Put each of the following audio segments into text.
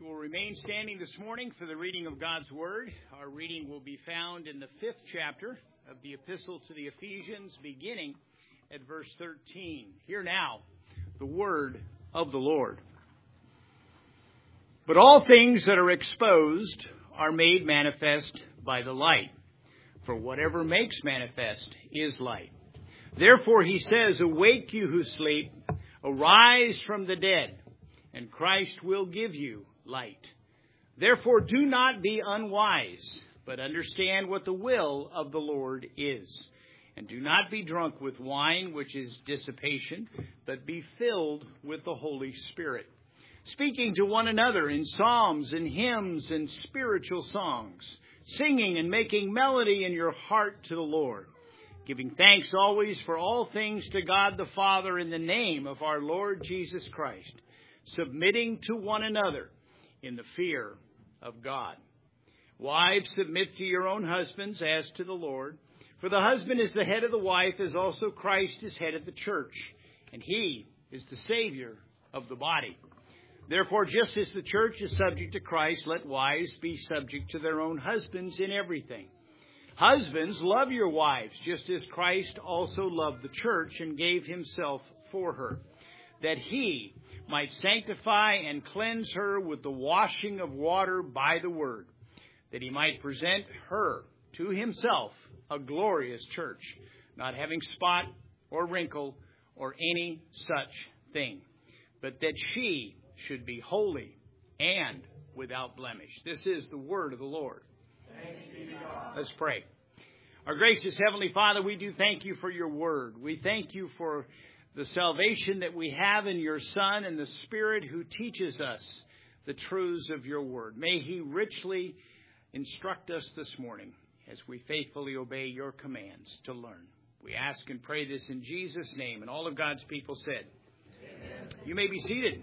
you will remain standing this morning for the reading of God's Word. Our reading will be found in the 5th chapter of the Epistle to the Ephesians, beginning at verse 13. Hear now the Word of the Lord. But all things that are exposed are made manifest by the light, for whatever makes manifest is light. Therefore he says, "Awake, you who sleep, arise from the dead, and Christ will give you light. Therefore do not be unwise, but understand what the will of the Lord is. And do not be drunk with wine, which is dissipation, but be filled with the Holy Spirit, speaking to one another in psalms and hymns and spiritual songs, singing and making melody in your heart to the Lord, giving thanks always for all things to God the Father in the name of our Lord Jesus Christ, submitting to one another in the fear of God. Wives, submit to your own husbands as to the Lord. For the husband is the head of the wife, as also Christ is head of the church, and he is the Savior of the body. Therefore, just as the church is subject to Christ, let wives be subject to their own husbands in everything. Husbands, love your wives, just as Christ also loved the church and gave himself for her, that he might sanctify and cleanse her with the washing of water by the word, that he might present her to himself a glorious church, not having spot or wrinkle or any such thing, but that she should be holy and without blemish." This is the word of the Lord. Thanks be to God. Let's pray. Our gracious Heavenly Father, we do thank you for your word. We thank you for the salvation that we have in your Son and the Spirit who teaches us the truths of your word. May he richly instruct us this morning as we faithfully obey your commands to learn. We ask and pray this in Jesus' name. And all of God's people said, Amen. You may be seated.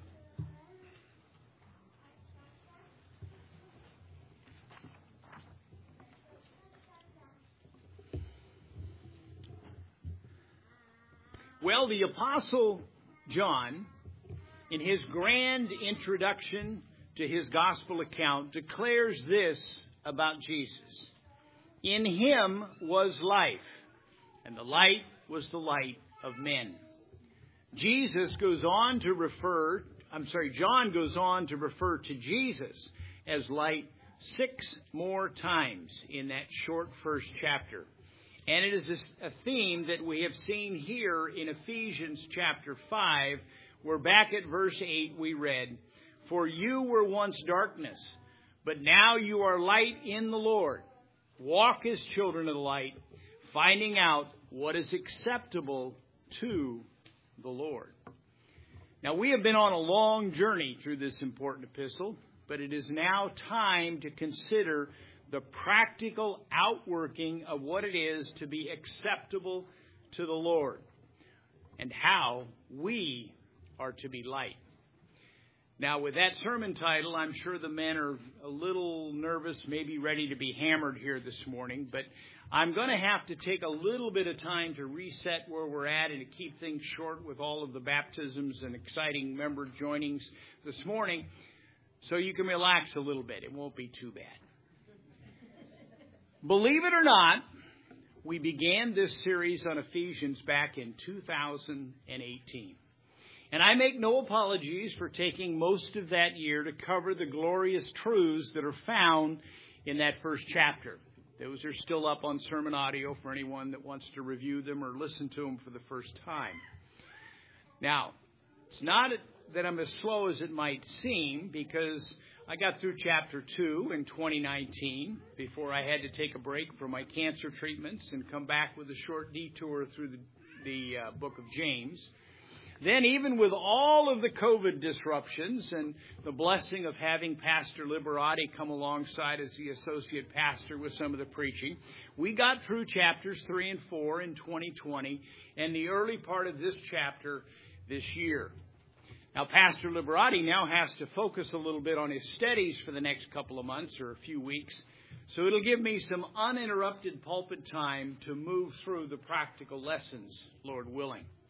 Well, the Apostle John, in his grand introduction to his gospel account, declares this about Jesus. In him was life, and the light was the light of men. John goes on to refer to Jesus as light 6 more times in that short first chapter. And it is a theme that we have seen here in Ephesians chapter 5, where back at verse 8 we read, "For you were once darkness, but now you are light in the Lord. Walk as children of the light, finding out what is acceptable to the Lord." Now, we have been on a long journey through this important epistle, but it is now time to consider the practical outworking of what it is to be acceptable to the Lord and how we are to be light. Now, with that sermon title, I'm sure the men are a little nervous, maybe ready to be hammered here this morning, but I'm going to have to take a little bit of time to reset where we're at and to keep things short with all of the baptisms and exciting member joinings this morning, so you can relax a little bit. It won't be too bad. Believe it or not, we began this series on Ephesians back in 2018. And I make no apologies for taking most of that year to cover the glorious truths that are found in that first chapter. Those are still up on sermon audio for anyone that wants to review them or listen to them for the first time. Now, it's not that I'm as slow as it might seem, because I got through chapter 2 in 2019 before I had to take a break for my cancer treatments and come back with a short detour through the book of James. Then, even with all of the COVID disruptions and the blessing of having Pastor Liberati come alongside as the associate pastor with some of the preaching, we got through chapters 3 and 4 in 2020 and the early part of this chapter this year. Now, Pastor Liberati now has to focus a little bit on his studies for the next couple of months or a few weeks, so it'll give me some uninterrupted pulpit time to move through the practical lessons, Lord willing.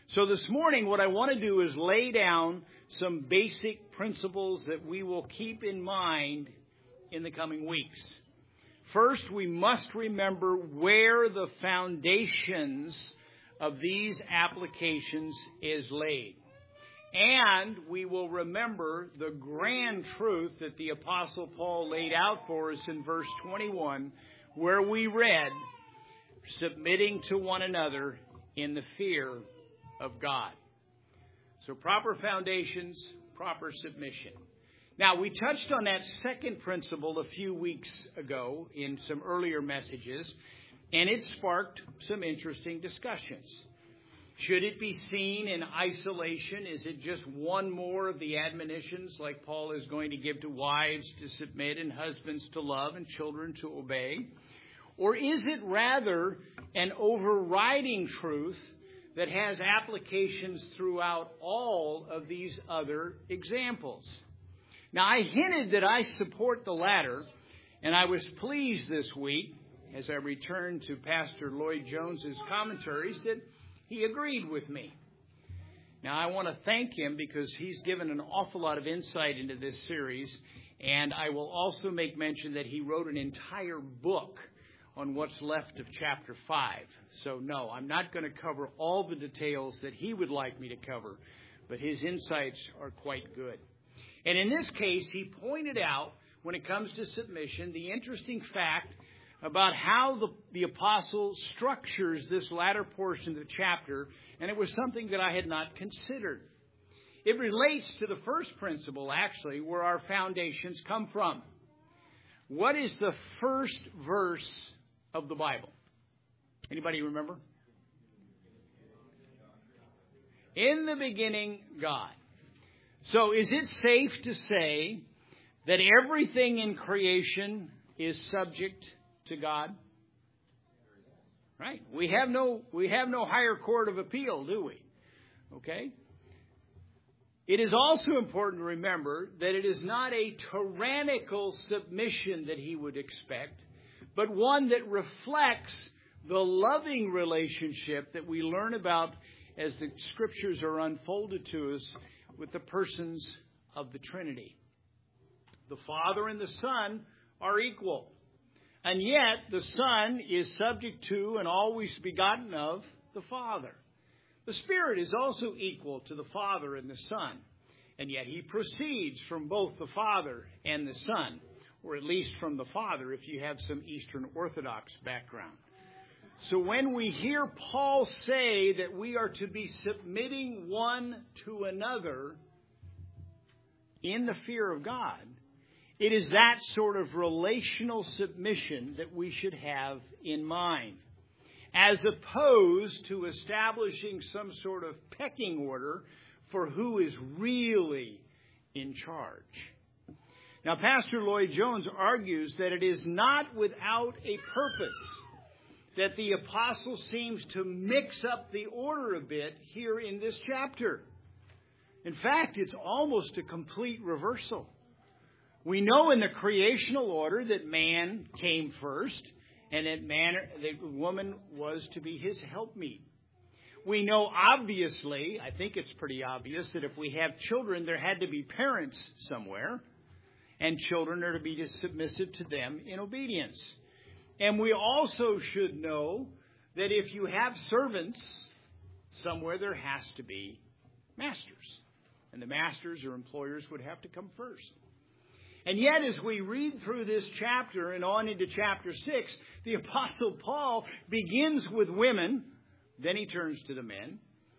So this morning, what I want to do is lay down some basic principles that we will keep in mind in the coming weeks. First, we must remember where the foundations of these applications is laid. And we will remember the grand truth that the Apostle Paul laid out for us in verse 21, where we read, submitting to one another in the fear of God. So proper foundations, proper submission. Now, we touched on that second principle a few weeks ago in some earlier messages, and it sparked some interesting discussions. Should it be seen in isolation? Is it just one more of the admonitions like Paul is going to give to wives to submit and husbands to love and children to obey? Or is it rather an overriding truth that has applications throughout all of these other examples? Now, I hinted that I support the latter, and I was pleased this week as I returned to Pastor Lloyd Jones's commentaries that he agreed with me. Now, I want to thank him because he's given an awful lot of insight into this series, and I will also make mention that he wrote an entire book on what's left of chapter 5. So, no, I'm not going to cover all the details that he would like me to cover, but his insights are quite good. And in this case, he pointed out, when it comes to submission, the interesting fact about how the apostle structures this latter portion of the chapter, and it was something that I had not considered. It relates to the first principle, actually, where our foundations come from. What is the first verse of the Bible? Anybody remember? In the beginning, God. So is it safe to say that everything in creation is subject to God? Right? We have no higher court of appeal, do we? Okay? It is also important to remember that it is not a tyrannical submission that he would expect, but one that reflects the loving relationship that we learn about as the Scriptures are unfolded to us with the persons of the Trinity. The Father and the Son are equal. And yet the Son is subject to and always begotten of the Father. The Spirit is also equal to the Father and the Son. And yet he proceeds from both the Father and the Son, or at least from the Father if you have some Eastern Orthodox background. So when we hear Paul say that we are to be submitting one to another in the fear of God, it is that sort of relational submission that we should have in mind, as opposed to establishing some sort of pecking order for who is really in charge. Now, Pastor Lloyd Jones argues that it is not without a purpose that the apostle seems to mix up the order a bit here in this chapter. In fact, it's almost a complete reversal. We know in the creational order that man came first, and that woman was to be his helpmeet. We know, obviously, I think it's pretty obvious, that if we have children, there had to be parents somewhere, and children are to be submissive to them in obedience. And we also should know that if you have servants, somewhere there has to be masters. And the masters or employers would have to come first. And yet, as we read through this chapter and on into chapter 6, the Apostle Paul begins with women, then he turns to the men.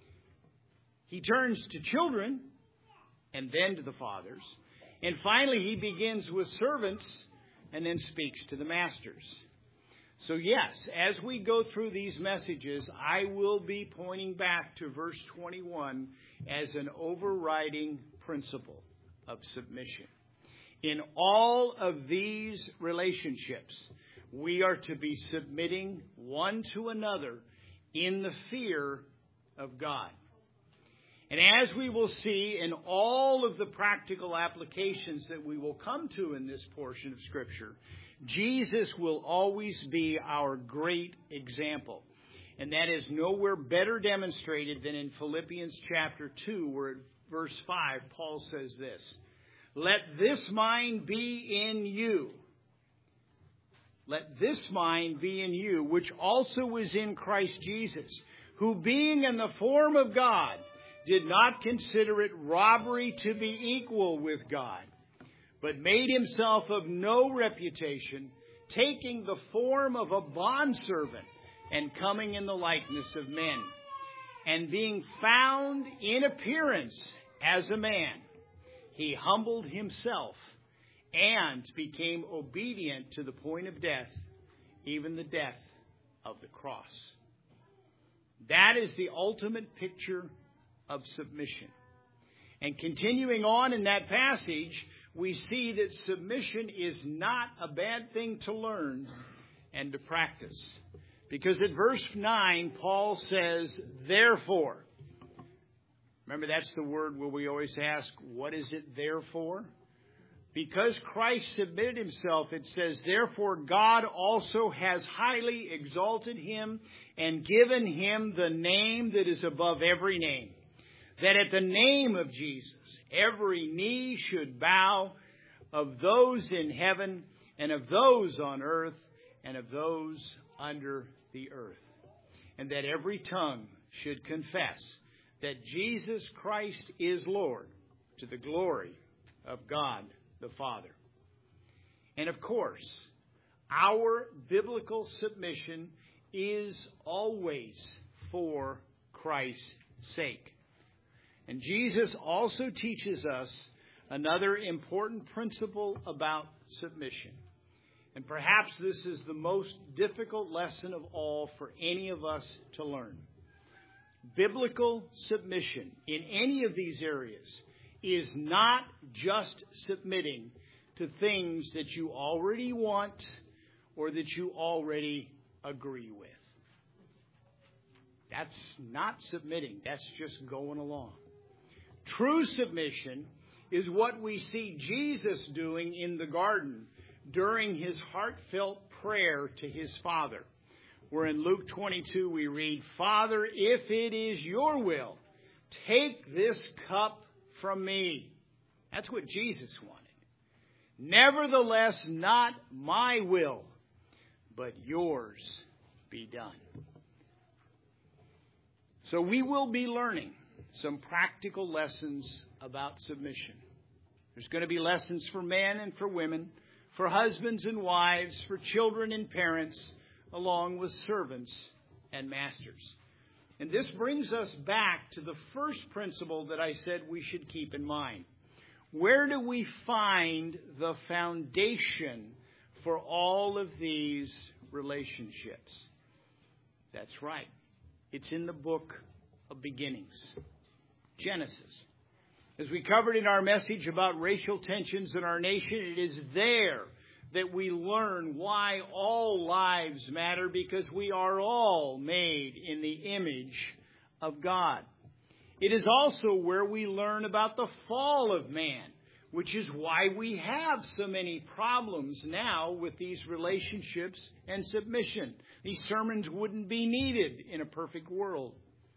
He turns to children, and then to the fathers. And finally, he begins with servants, and then speaks to the masters. So yes, as we go through these messages, I will be pointing back to verse 21 as an overriding principle of submission. In all of these relationships, we are to be submitting one to another in the fear of God. And as we will see in all of the practical applications that we will come to in this portion of Scripture, Jesus will always be our great example. And that is nowhere better demonstrated than in Philippians chapter 2, where at verse 5, Paul says this, "Let this mind be in you. Let this mind be in you, which also was in Christ Jesus, who being in the form of God, did not consider it robbery to be equal with God, but made himself of no reputation, taking the form of a bondservant and coming in the likeness of men. And being found in appearance as a man, he humbled himself and became obedient to the point of death, even the death of the cross." That is the ultimate picture of submission. And continuing on in that passage, we see that submission is not a bad thing to learn and to practice. Because at verse 9, Paul says, "Therefore." Remember, that's the word where we always ask, what is it there for? Because Christ submitted himself, it says, "Therefore God also has highly exalted him and given him the name that is above every name, that at the name of Jesus every knee should bow, of those in heaven and of those on earth and of those under the earth, and that every tongue should confess that Jesus Christ is Lord, to the glory of God the Father." And of course, our biblical submission is always for Christ's sake. And Jesus also teaches us another important principle about submission. And perhaps this is the most difficult lesson of all for any of us to learn. Biblical submission in any of these areas is not just submitting to things that you already want or that you already agree with. That's not submitting. That's just going along. True submission is what we see Jesus doing in the garden during his heartfelt prayer to his Father. Where in Luke 22 we read, "Father, if it is your will, take this cup from me." That's what Jesus wanted. "Nevertheless, not my will, but yours be done." So we will be learning some practical lessons about submission. There's going to be lessons for men and for women, for husbands and wives, for children and parents, along with servants and masters. And this brings us back to the first principle that I said we should keep in mind. Where do we find the foundation for all of these relationships? That's right. It's in the book of beginnings, Genesis. As we covered in our message about racial tensions in our nation, it is there that we learn why all lives matter, because we are all made in the image of God. It is also where we learn about the fall of man, which is why we have so many problems now with these relationships and submission. These sermons wouldn't be needed in a perfect world.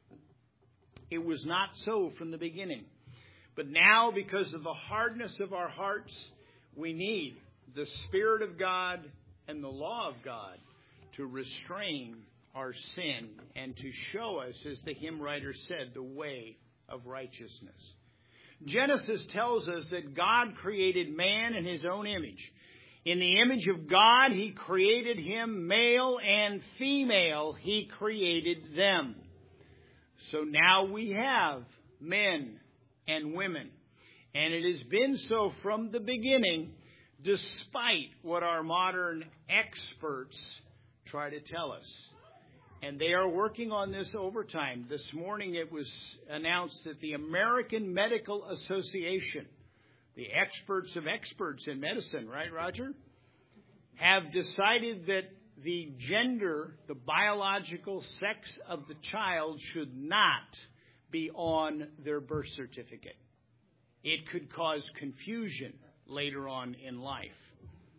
It was not so from the beginning. But now, because of the hardness of our hearts, we need the Spirit of God and the law of God to restrain our sin and to show us, as the hymn writer said, the way of righteousness. Genesis tells us that God created man in his own image. In the image of God, he created him, male and female, he created them. So now we have men and women. And it has been so from the beginning, despite what our modern experts try to tell us. And they are working on this overtime. This morning it was announced that the American Medical Association, the experts of experts in medicine, right, Roger, have decided that the gender, the biological sex of the child should not be on their birth certificate. It could cause confusion later on in life.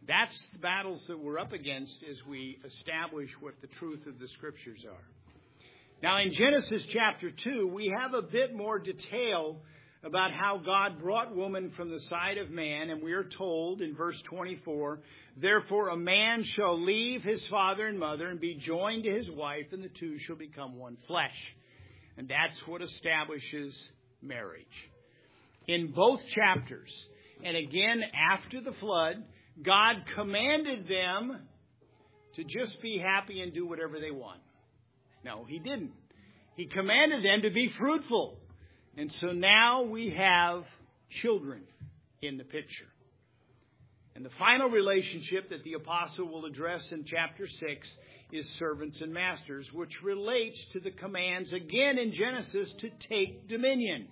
That's the battles that we're up against as we establish what the truth of the Scriptures are. Now, in Genesis chapter 2, we have a bit more detail about how God brought woman from the side of man, and we are told in verse 24, "Therefore a man shall leave his father and mother and be joined to his wife, and the two shall become one flesh." And that's what establishes marriage. In both chapters, and again after the flood, God commanded them to just be happy and do whatever they want. No, He didn't. He commanded them to be fruitful. And so now we have children in the picture. And the final relationship that the apostle will address in chapter 6 is servants and masters, which relates to the commands again in Genesis to take dominion.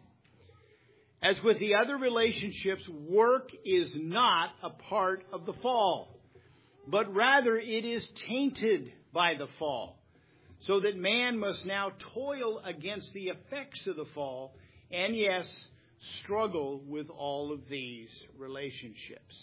As with the other relationships, work is not a part of the fall, but rather it is tainted by the fall, so that man must now toil against the effects of the fall and, yes, struggle with all of these relationships.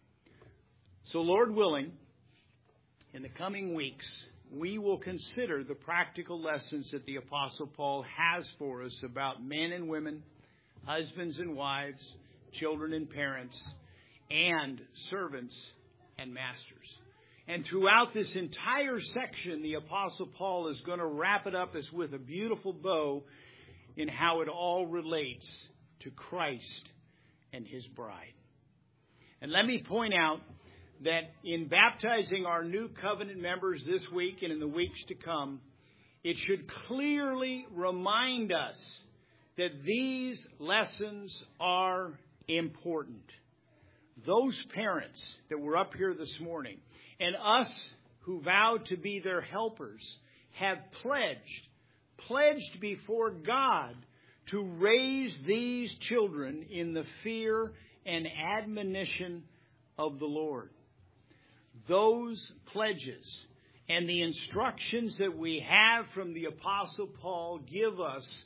So, Lord willing, in the coming weeks, we will consider the practical lessons that the Apostle Paul has for us about men and women, husbands and wives, children and parents, and servants and masters. And throughout this entire section, the Apostle Paul is going to wrap it up as with a beautiful bow in how it all relates to Christ and His bride. And let me point out that in baptizing our new covenant members this week and in the weeks to come, it should clearly remind us that these lessons are important. Those parents that were up here this morning and us who vowed to be their helpers have pledged before God to raise these children in the fear and admonition of the Lord. Those pledges and the instructions that we have from the Apostle Paul give us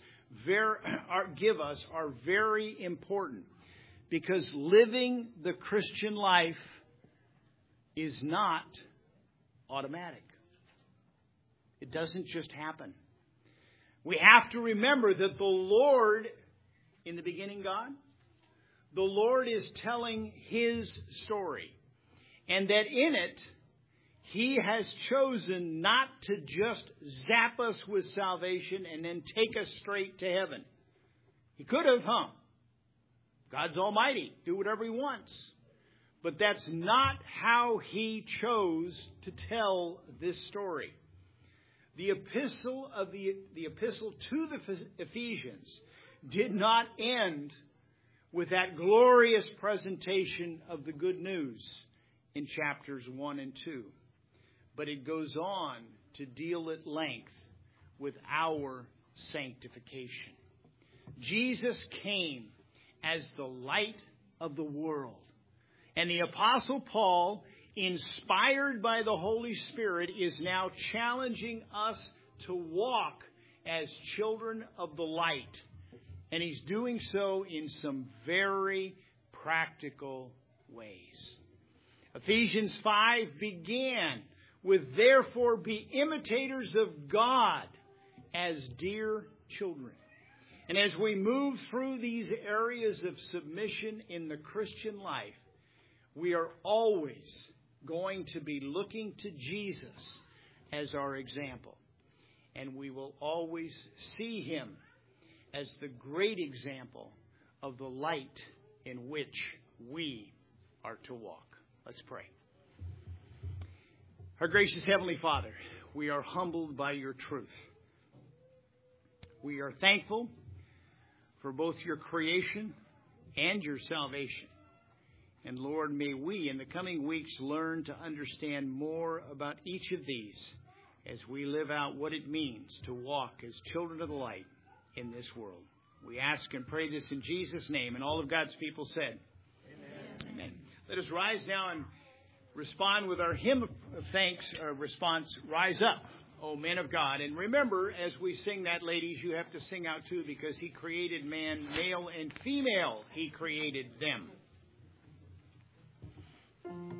are very important, because living the Christian life is not automatic. It doesn't just happen. We have to remember that the Lord, in the beginning God, the Lord is telling His story, and that in it, He has chosen not to just zap us with salvation and then take us straight to heaven. He could have, God's almighty, do whatever He wants. But that's not how He chose to tell this story. The epistle to the Ephesians did not end with that glorious presentation of the good news in chapters 1 and 2. But it goes on to deal at length with our sanctification. Jesus came as the light of the world. And the Apostle Paul, inspired by the Holy Spirit, is now challenging us to walk as children of the light. And he's doing so in some very practical ways. Ephesians 5 began with, "Therefore be imitators of God as dear children." And as we move through these areas of submission in the Christian life, we are always going to be looking to Jesus as our example. And we will always see Him as the great example of the light in which we are to walk. Let's pray. Our gracious Heavenly Father, we are humbled by Your truth. We are thankful for both Your creation and Your salvation. And Lord, may we in the coming weeks learn to understand more about each of these as we live out what it means to walk as children of the light in this world. We ask and pray this in Jesus' name. And all of God's people said, Amen. Amen. Let us rise now and respond with our hymn of thanks response, "Rise Up, O Men of God." And remember, as we sing that, ladies, you have to sing out too, because He created man, male and female. He created them.